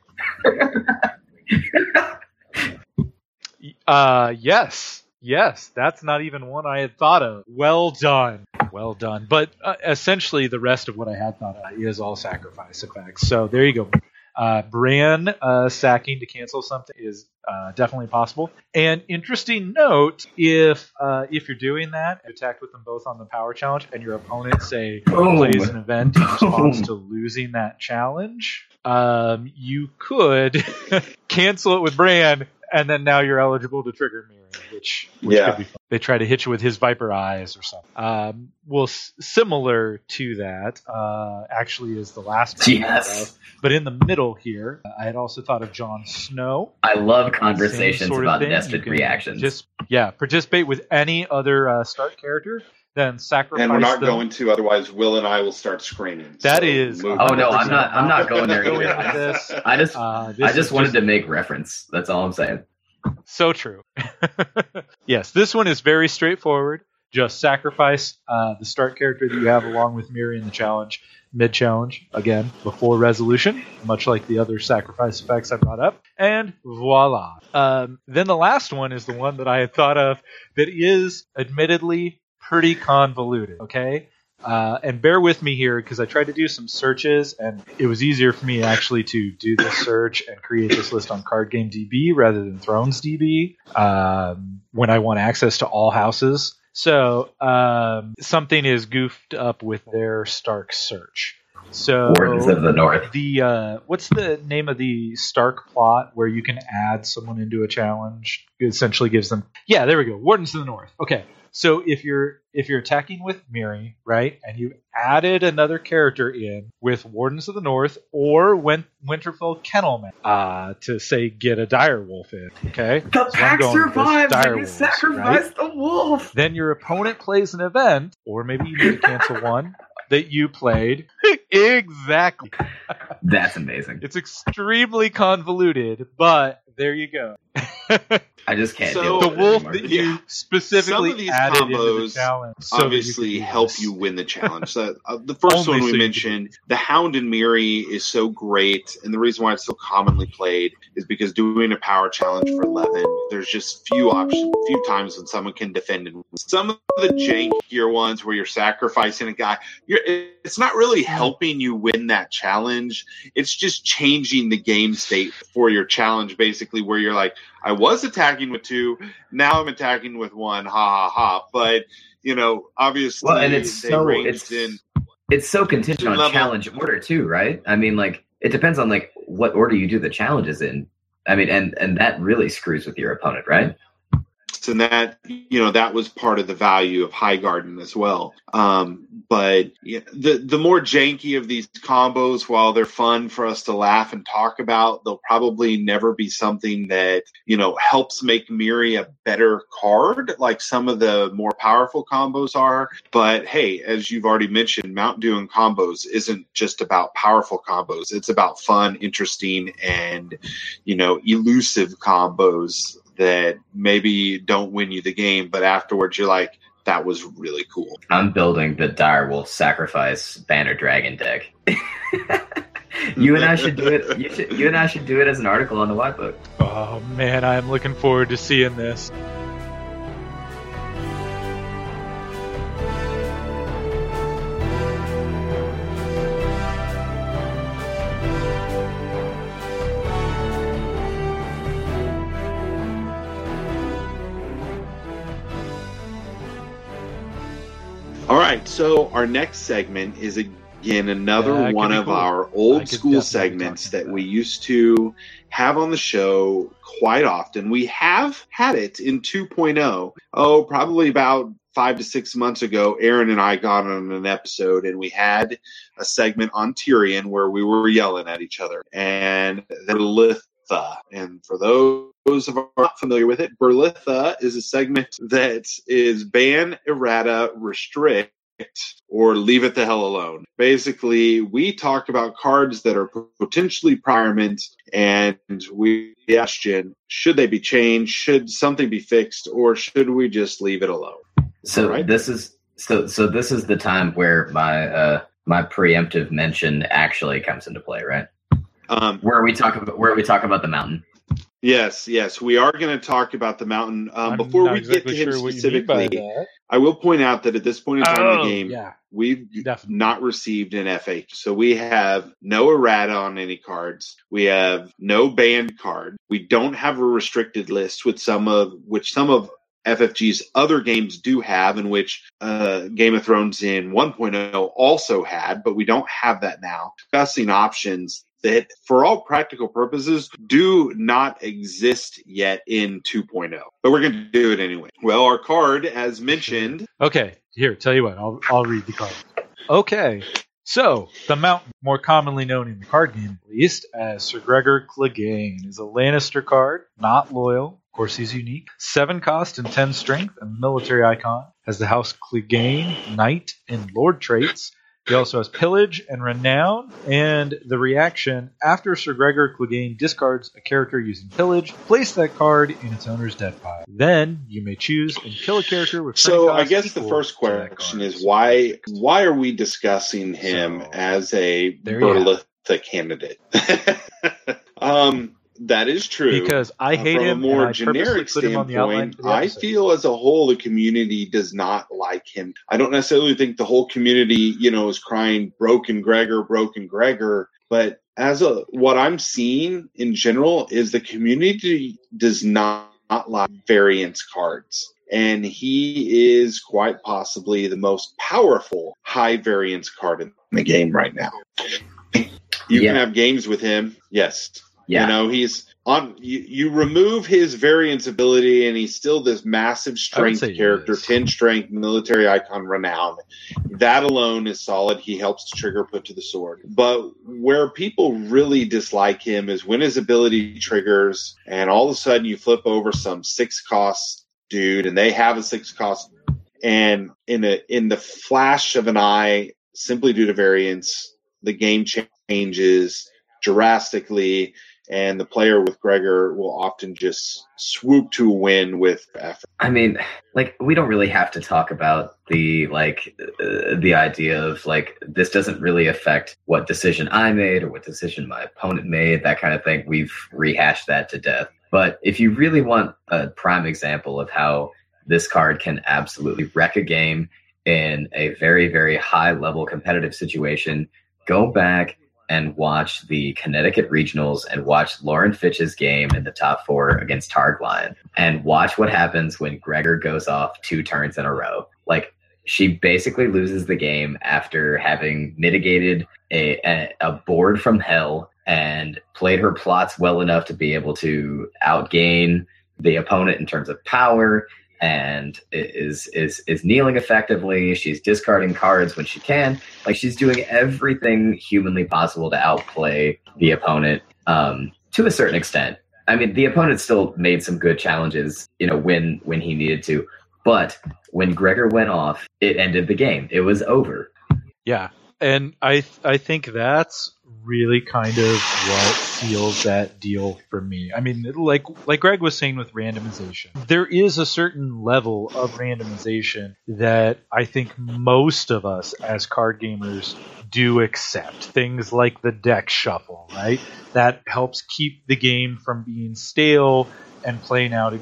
Yes, that's not even one I had thought of. Well done. But essentially the rest of what I had thought of is all sacrifice effects. So there you go. Bran sacking to cancel something is definitely possible. And interesting note, if you're doing that, attack with them both on the power challenge, and your opponent, say, plays an event in response to losing that challenge, you could cancel it with Bran, and then now you're eligible to trigger Mirror, which could be fun. They try to hit you with his Viper Eyes or something. Similar to that, actually is the last one. Yes. But in the middle here, I had also thought of Jon Snow. I love conversations about thing. nested reactions. Participate with any other Stark character, then sacrifice. And we're not them. going to, otherwise Will and I will start screaming. That is. Oh no, I'm not going there either. I just wanted to make reference. That's all I'm saying. So true. Yes, this one is very straightforward. Just sacrifice the Stark character that you have along with Miri in the challenge, mid-challenge, again, before resolution, much like the other sacrifice effects I brought up. And voila. Then the last one is the one that I had thought of that is admittedly pretty convoluted, okay? And bear with me here, because I tried to do some searches, and it was easier for me actually to do this search and create this list on CardGameDB rather than ThronesDB when I want access to all houses. So something is goofed up with their Stark search. So Wardens of the North. What's the name of the Stark plot where you can add someone into a challenge? It essentially gives them. Yeah, there we go. Wardens of the North. Okay. So if you're attacking with Miri, right, and you added another character in with Wardens of the North or Winterfell Kennelman to say get a direwolf in, okay? The pack survives and you sacrifice the wolf. Then your opponent plays an event, or maybe you need to cancel one that you played. Exactly. That's amazing. It's extremely convoluted, but there you go. I just can't So, deal The with wolf it that anymore. you specifically Some of these added into the combos challenge. obviously help you win the challenge. So, the first one we mentioned, the Hound and Miri, is so great, and the reason why it's so commonly played is because doing a power challenge for 11, there's just few times when someone can defend it. Some of the jankier ones where you're sacrificing a guy, it's not really helping you win that challenge. It's just changing the game state for your challenge, basically, where you're like, I was attacking with 2, now I'm attacking with 1, ha ha ha. But, obviously, well, and it's so contingent on level. challenge order too, right? I mean, like, it depends on like what order you do the challenges in. I mean, and that really screws with your opponent, right? And that, that was part of the value of Highgarden as well. But the more janky of these combos, while they're fun for us to laugh and talk about, they'll probably never be something that, helps make Miri a better card, like some of the more powerful combos are. But hey, as you've already mentioned, Mount doing combos isn't just about powerful combos. It's about fun, interesting, and, elusive combos that maybe don't win you the game, but afterwards you're like, that was really cool. I'm building the Direwolf Sacrifice Banner Dragon deck. You and I should do it. You and I should do it as an article on the White Book. Oh man, I'm looking forward to seeing this. All right, so our next segment is again another one of our old school segments that we used to have on the show quite often. We have had it in 2.0. Probably about 5 to 6 months ago. Aaron and I got on an episode and we had a segment on Tyrion where we were yelling at each other. And the Berlitha. And for those who are not familiar with it, Berlitha is a segment that is ban, errata, restrict, or leave it the hell alone. Basically, we talk about cards that are potentially priorment, and we question, should they be changed? Should something be fixed? Or should we just leave it alone? So right? This is the time where my preemptive mention actually comes into play, right? Where we talk about the mountain. Yes, we are going to talk about the mountain. I'm Before not we exactly get to him sure what you mean by specifically, that. I will point out that at this point in time in the game, yeah, we've definitely. not received an FAQ. So we have no errata on any cards. We have no banned card. We don't have a restricted list with some of FFG's other games do have, in which Game of Thrones in 1.0 also had, but we don't have that now. Discussing options that, for all practical purposes, do not exist yet in 2.0. But we're going to do it anyway. Well, our card, as mentioned... Okay, here, tell you what, I'll read the card. Okay, so, the Mountain, more commonly known in the card game at least as Sir Gregor Clegane, is a Lannister card, not loyal. Of course, he's unique. 7 cost and 10 strength, a military icon. Has the House Clegane, Knight, and Lord traits. He also has Pillage and Renown, and the reaction, after Sir Gregor Clegane discards a character using Pillage, place that card in its owner's death pile. Then, you may choose and kill a character with So cost I guess the equal first to that question card. is, why are we discussing him as a there you have Berlitha candidate? That is true. Because I hate From him, a more and I generic purposely put him on the outline standpoint, for the I episode. feel as a whole the community does not like him. I don't necessarily think the whole community, is crying broken Gregor, but what I'm seeing in general is the community does not like variance cards. And he is quite possibly the most powerful high variance card in the game right now. You can have games with him, yes. Yeah. He's on. You remove his variance ability, and he's still this massive strength character, 10 strength, military icon, renown. That alone is solid. He helps to trigger put to the sword. But where people really dislike him is when his ability triggers, and all of a sudden you flip over some 6 cost dude, and they have a 6 cost, and in the flash of an eye, simply due to variance, the game changes drastically. And the player with Gregor will often just swoop to a win with effort. I mean, we don't really have to talk about the idea of, this doesn't really affect what decision I made or what decision my opponent made, that kind of thing. We've rehashed that to death. But if you really want a prime example of how this card can absolutely wreck a game in a very, very high-level competitive situation, go back and watch the Connecticut Regionals and watch Lauren Fitch's game in the top 4 against Targline, and watch what happens when Gregor goes off 2 turns in a row. She basically loses the game after having mitigated a board from hell and played her plots well enough to be able to outgain the opponent in terms of power, and is kneeling effectively. She's discarding cards when she can. She's doing everything humanly possible to outplay the opponent to a certain extent. I mean, the opponent still made some good challenges, when he needed to. But when Gregor went off, it ended the game. It was over. Yeah, and I think that's really kind of what seals that deal for me. I mean, like Greg was saying with randomization, there is a certain level of randomization that I think most of us as card gamers do accept. Things like the deck shuffle, right? That helps keep the game from being stale and playing out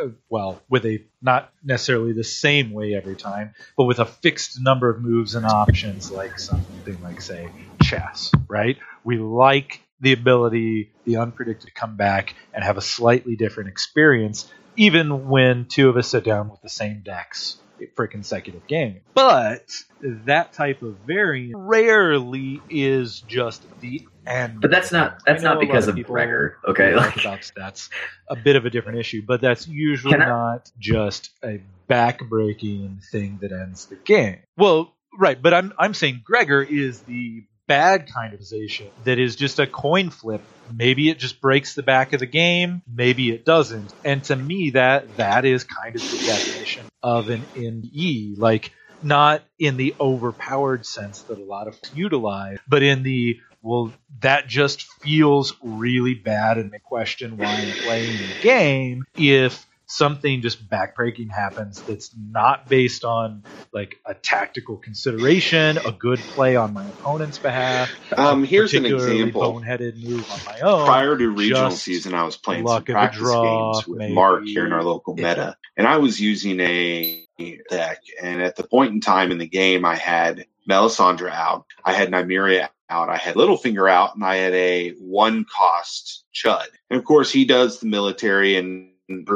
with a not necessarily the same way every time, but with a fixed number of moves and options, like something like, say, chess, right? We like the ability, the unpredictable, to come back and have a slightly different experience, even when 2 of us sit down with the same decks for a consecutive game. But that type of variant rarely is just the end. But that's not because of Gregor, okay? That's a bit of a different issue, but that's usually not just a back-breaking thing that ends the game. Well, right, but I'm saying Gregor is the bad kind of position that is just a coin flip. Maybe it just breaks the back of the game, maybe it doesn't. And to me, that is kind of the definition of an NE. Not in the overpowered sense that a lot of us utilize, but in the, that just feels really bad, and I question why I'm playing the game if something just backbreaking happens that's not based on like a tactical consideration, a good play on my opponent's behalf. Here's an example. Boneheaded move on my own. Prior to regional season, I was playing some practice games with Mark here in our local meta, and I was using a deck. And at the point in time in the game, I had Melisandre out, I had Nymeria out, I had Littlefinger out, and I had a 1-cost Chud. And of course, he does the military, and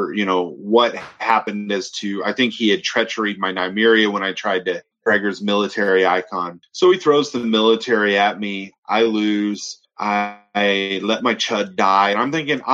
what happened as to, I think he had treacheryed my Nymeria when I tried to Gregor's military icon. So he throws the military at me. I lose. I let my Chud die. And I'm thinking,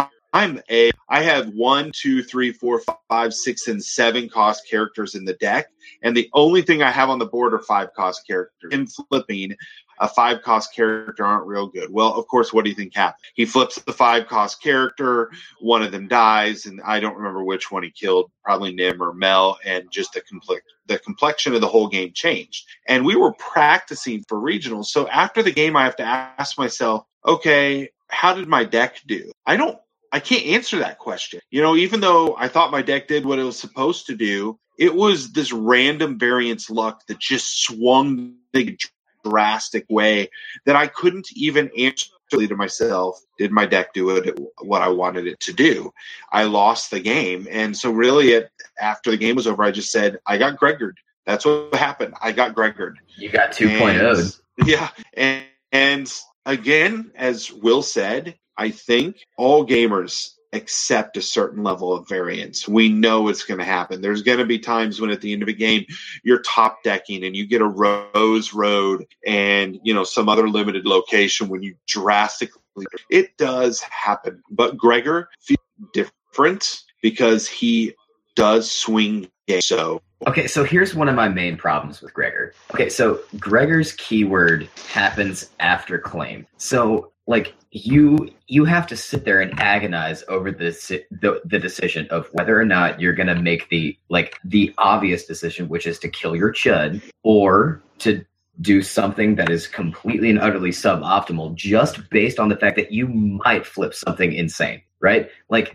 I have 1, 2, 3, 4, 5, 6, and 7 cost characters in the deck. And the only thing I have on the board are 5 cost characters. In flipping, a 5 cost character aren't real good. Well, of course, what do you think happened? He flips the 5 cost character, one of them dies, and I don't remember which one he killed, probably Nim or Mel, and just the complexion of the whole game changed. And we were practicing for regionals. So after the game, I have to ask myself, okay, how did my deck do? I can't answer that question. Even though I thought my deck did what it was supposed to do, it was this random variance luck that just swung in a drastic way that I couldn't even answer to myself. Did my deck do it what I wanted it to do? I lost the game. And so really after the game was over, I just said, I got Gregored. That's what happened. I got Gregored. You got 2.0. Yeah. And again, as Will said, I think all gamers accept a certain level of variance. We know it's going to happen. There's going to be times when at the end of a game, you're top decking and you get a Rose Road and, some other limited location when you drastically, it does happen. But Gregor feels different because he does swing games. So. Okay, so here's one of my main problems with Gregor. Okay, so Gregor's keyword happens after claim. So, you have to sit there and agonize over the decision of whether or not you're going to make the obvious decision, which is to kill your Chud, or to do something that is completely and utterly suboptimal just based on the fact that you might flip something insane, right?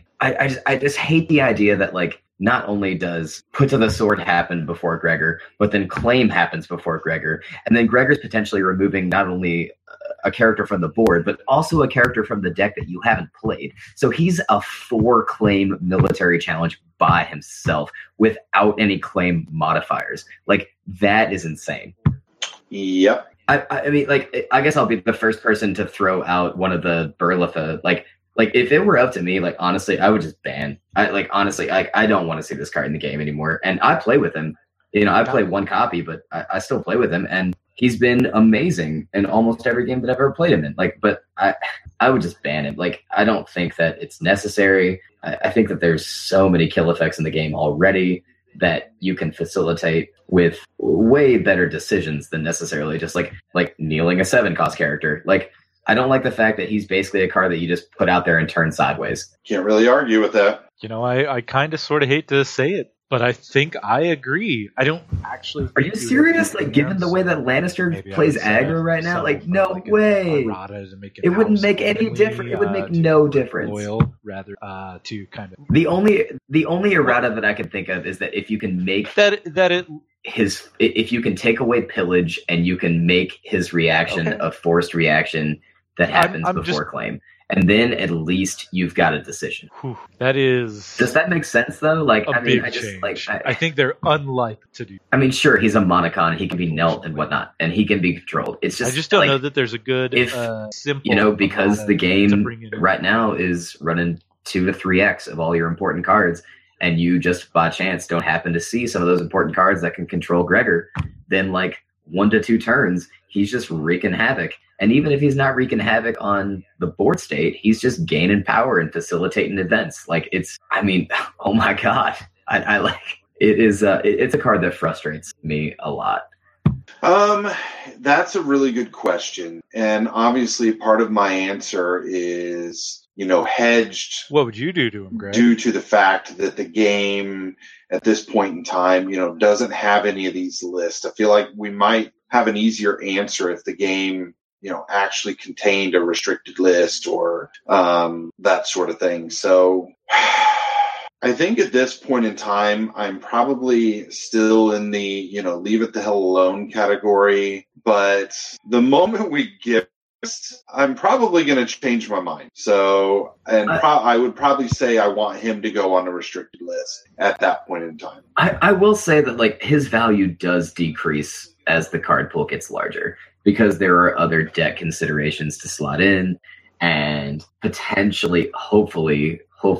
I just hate the idea that not only does Put to the Sword happen before Gregor, but then Claim happens before Gregor. And then Gregor's potentially removing not only a character from the board, but also a character from the deck that you haven't played. So he's a 4-claim military challenge by himself without any claim modifiers. That is insane. Yep. I mean, I guess I'll be the first person to throw out one of the Berlitha. If it were up to me, honestly, I would just ban. I don't want to see this card in the game anymore. And I play with him. I play 1 copy, but I still play with him, and he's been amazing in almost every game that I've ever played him in. But I would just ban him. I don't think that it's necessary. I think that there's so many kill effects in the game already that you can facilitate with way better decisions than necessarily just kneeling a 7-cost character. I don't like the fact that he's basically a card that you just put out there and turn sideways. Can't really argue with that. I kind of sort of hate to say it, but I think I agree. I don't actually. Are you serious? Given the way that Lannister plays aggro right now, no way. It wouldn't make any difference. It would make no difference. Loyal, rather, to kind of. The only errata that I can think of is that if you can make if you can take away pillage and you can make his reaction a forced reaction that happens before claim. And then at least you've got a decision. That is. Does that make sense though? I think they're unlikely to do. I mean, sure, he's a monocon. He can be knelt and whatnot, and he can be controlled. It's just. I just don't know that there's a good, simple. Because the game right now is running 2 to 3x of all your important cards, and you just by chance don't happen to see some of those important cards that can control Gregor, then 1 to 2 turns, he's just wreaking havoc. And even if he's not wreaking havoc on the board state, he's just gaining power and facilitating events. Oh my God. It's a card that frustrates me a lot. That's a really good question. And obviously part of my answer is, hedged. What would you do to him, Greg? Due to the fact that the game at this point in time, doesn't have any of these lists. I feel like we might have an easier answer if the game, actually contained a restricted list or that sort of thing. So I think at this point in time, I'm probably still in the, leave it the hell alone category. But the moment we get, I'm probably going to change my mind. So, I would probably say I want him to go on a restricted list at that point in time. I will say that like his value does decrease as the card pool gets larger because there are other deck considerations to slot in, and potentially, hopefully,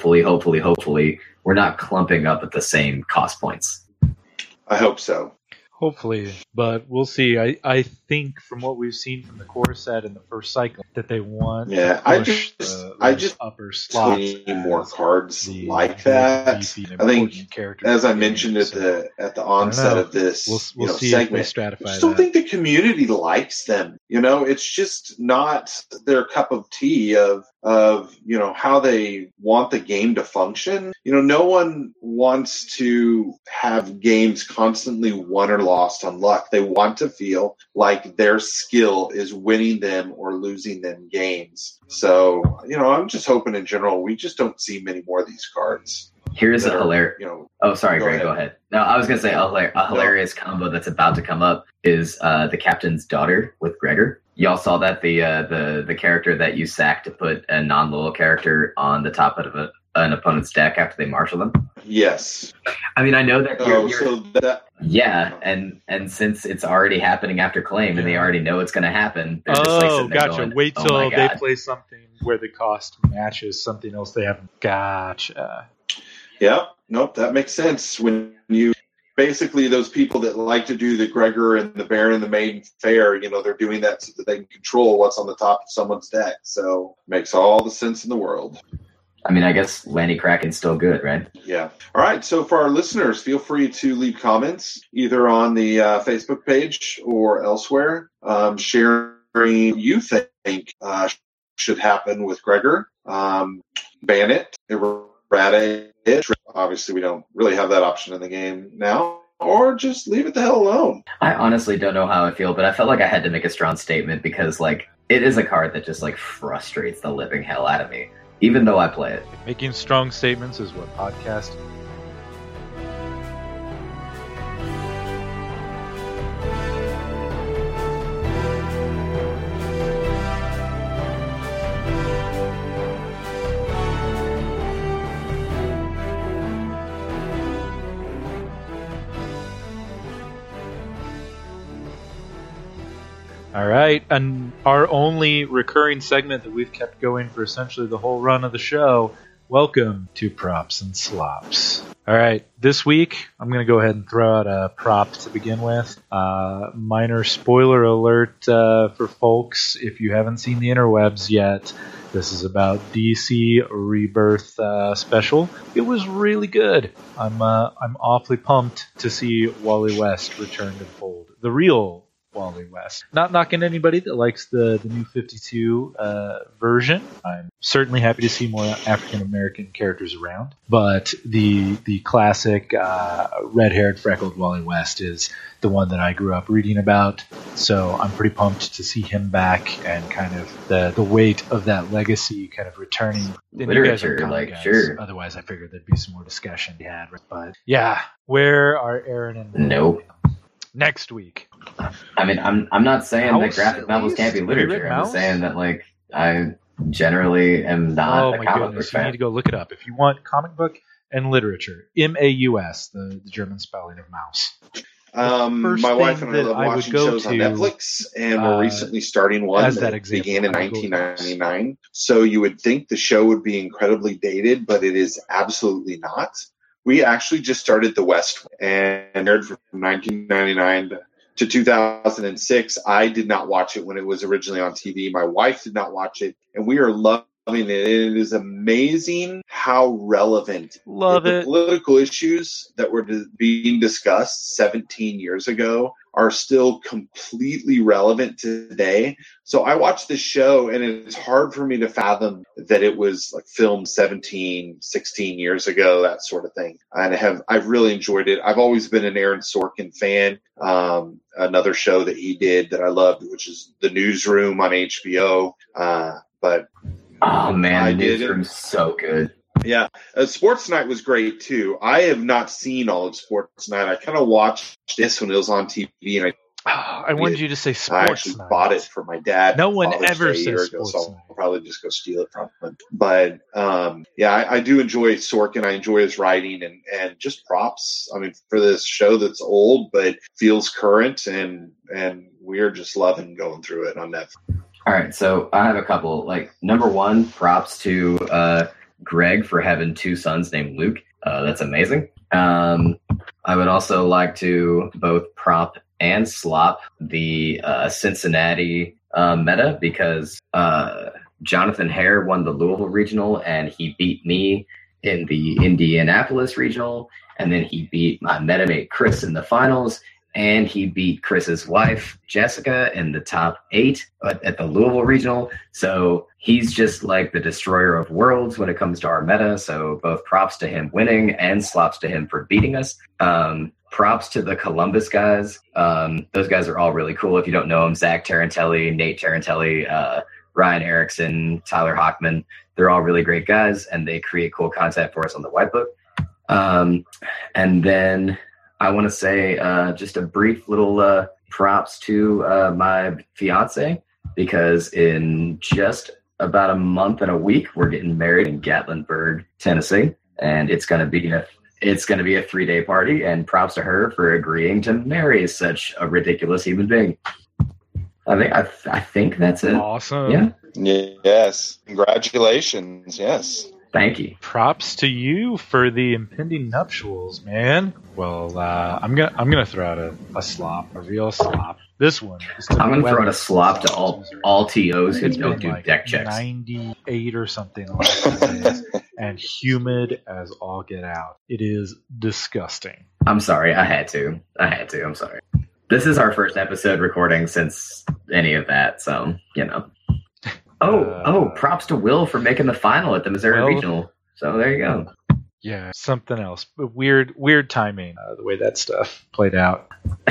we're not clumping up at the same cost points. I hope so. Hopefully, but we'll see. I think from what we've seen from the core set in the first cycle that they want to push I just upper slots need more cards like that. I think, as I mentioned at the onset of this we'll see segment, if they stratify I just don't think the community likes them. It's just not their cup of tea of how they want the game to function. No one wants to have games constantly won or lost on luck. They want to feel like their skill is winning them or losing them games. So, I'm just hoping in general we just don't see many more of these cards. Here's a hilarious. Oh, sorry, Greg. Go ahead. No, I was gonna say a hilarious combo that's about to come up is the captain's daughter with Gregor. Y'all saw that the character that you sack to put a non-loyal character on the top of an opponent's deck after they marshal them. Yes. I mean, I know that. Yeah, and since it's already happening after claim, and they already know it's going to happen. Gotcha. Going, wait till they play something where the cost matches something else they haven't. Gotcha. Yeah. Nope. That makes sense. When you basically those people that like to do the Gregor and the Baron and the Maiden Fair, they're doing that so that they can control what's on the top of someone's deck. So makes all the sense in the world. I mean, I guess Lanny Kraken's still good, right? Yeah. All right. So for our listeners, feel free to leave comments either on the Facebook page or elsewhere, sharing you think should happen with Gregor. Ban it, eradicate it. Obviously, we don't really have that option in the game now. Or just leave it the hell alone. I honestly don't know how I feel, but I felt like I had to make a strong statement because, it is a card that just, frustrates the living hell out of me. Even though I play it. Making strong statements is what podcast. All right, and our only recurring segment that we've kept going for essentially the whole run of the show. Welcome to Props and Slops. All right, this week I'm going to go ahead and throw out a prop to begin with. Minor spoiler alert for folks if you haven't seen the interwebs yet. This is about DC Rebirth special. It was really good. I'm awfully pumped to see Wally West return to the fold. The real Wally West. Not knocking anybody that likes the new 52 version. I'm certainly happy to see more African American characters around. But the classic red-haired, freckled Wally West is the one that I grew up reading about. So I'm pretty pumped to see him back and kind of the weight of that legacy kind of returning. Literature, sure. Otherwise, I figured there'd be some more discussion to be had. But yeah, where are Aaron and Nope. Next week? I mean, I'm not saying that graphic novels can't be literature. I'm saying that I generally am not a comic book fan. You need to go look it up if you want comic book and literature. MAUS, the German spelling of mouse. My wife and I love watching shows on Netflix, and we're recently starting one that began in 1999. So you would think the show would be incredibly dated, but it is absolutely not. We actually just started The West and aired from 1999 to 2006. I did not watch it when it was originally on TV. My wife did not watch it, and we are loving it. It is amazing how relevant the political issues that were being discussed 17 years ago are still completely relevant today. So I watched this show, and it's hard for me to fathom that it was filmed 17, 16 years ago, that sort of thing. And I've really enjoyed it. I've always been an Aaron Sorkin fan. Another show that he did that I loved, which is The Newsroom on HBO. But oh man, The Newsroom's so good. Yeah, Sports Night was great too. I have not seen all of Sports Night. I kind of watched this when it was on TV, and I wanted you to say I Sports actually Night. bought it for my dad. No one Father's ever Day a year says ago, Sports so Night. I'll probably just go steal it from him. But I do enjoy Sorkin. I enjoy his writing and just props. I mean, for this show that's old but feels current, and we're just loving going through it on Netflix. All right, so I have a couple. Like, number one, props to Greg for having two sons named Luke. That's amazing. I would also like to both prop and slop the Cincinnati meta, because Jonathan Hare won the Louisville Regional, and he beat me in the Indianapolis Regional, and then he beat my metamate Chris in the finals, and he beat Chris's wife, Jessica, in the top 8 at the Louisville Regional. So he's just like the destroyer of worlds when it comes to our meta. So both props to him winning and slops to him for beating us. Props to the Columbus guys. Those guys are all really cool. If you don't know them, Zach Tarantelli, Nate Tarantelli, Ryan Erickson, Tyler Hockman, they're all really great guys, and they create cool content for us on the White Book. And then I want to say just a brief little props to my fiance, because in just about a month and a week, we're getting married in Gatlinburg, Tennessee, and it's going to be a 3-day party. And props to her for agreeing to marry such a ridiculous human being. I think that's it. Awesome. Yeah. Yes. Congratulations. Yes. Thank you. Props to you for the impending nuptials, man. Well, I'm gonna throw out a slop, a real slop. This one is to I'm going to throw out a Weather slop to all TOs who It's don't been do like deck checks. 98 or something the last few days, and humid as all get out. It is disgusting. I'm sorry. I had to. I'm sorry. This is our first episode recording since any of that, so, you know. Props to Will for making the final at the Missouri Regional. So there you go. Yeah, something else. But weird timing, the way that stuff played out.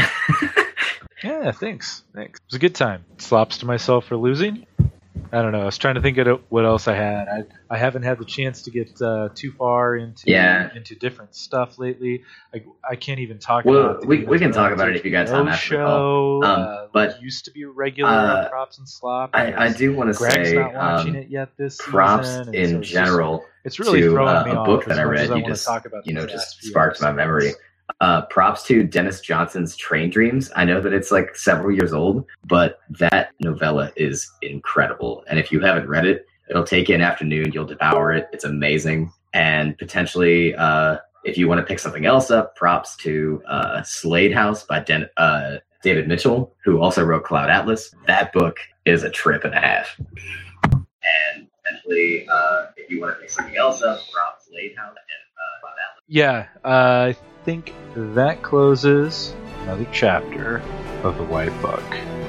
Yeah, thanks. It was a good time. Slops to myself for losing. I don't know. I was trying to think of what else I had. I haven't had the chance to get too far into different stuff lately. I can't even talk about it. We can talk about it if you got time after the call. But used to be regular on Props and Slop. I do want to Greg's say not watching it yet this props season, in so general. It's really to throwing me a off book that as I much read. as I You want just to talk about these just last few sparked my memory. Props to Dennis Johnson's Train Dreams. I know that it's like several years old, but that novella is incredible. And if you haven't read it, it'll take you an afternoon. You'll devour it. It's amazing. And potentially, if you want to pick something else up, props to Slade House by David Mitchell, who also wrote Cloud Atlas. That book is a trip and a half. And potentially, if you want to pick something else up, props Slade House and Cloud Atlas. Yeah, I think that closes another chapter of the White Book.